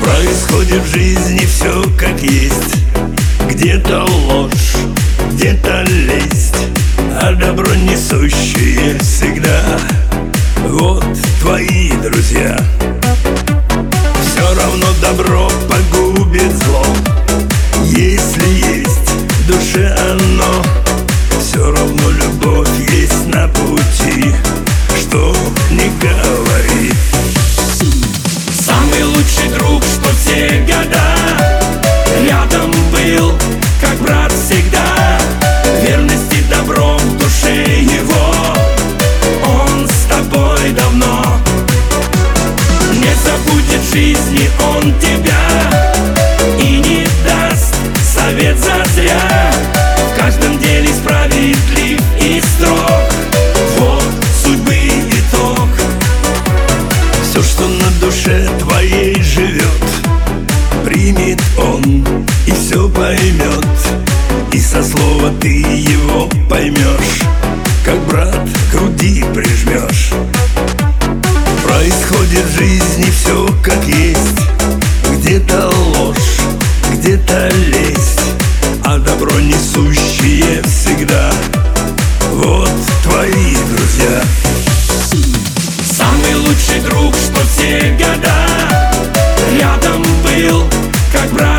Происходит в жизни все как есть. Где-то ложь, где-то лесть, а добро несущие всегда вот твои друзья. Все равно добро погубит зло, если есть в душе оно. Все равно любовь есть на пути, что не говори. Самый лучший друг, что все года рядом был, как брат всегда. Верность и добро в душе его, он с тобой давно. Не забудет в жизни он тебя и не даст совет зазря. В каждом деле справедлив и строг, вот судьбы итог. Все, что на душе твоей живет, примет он и все поймет. И со слова ты его поймешь, как брат к груди прижмешь. Происходит в жизни все как есть. Где-то ложь, где-то лесть, а добро несущие всегда вот твои друзья. Самый лучший друг, что все года рядом был, как брат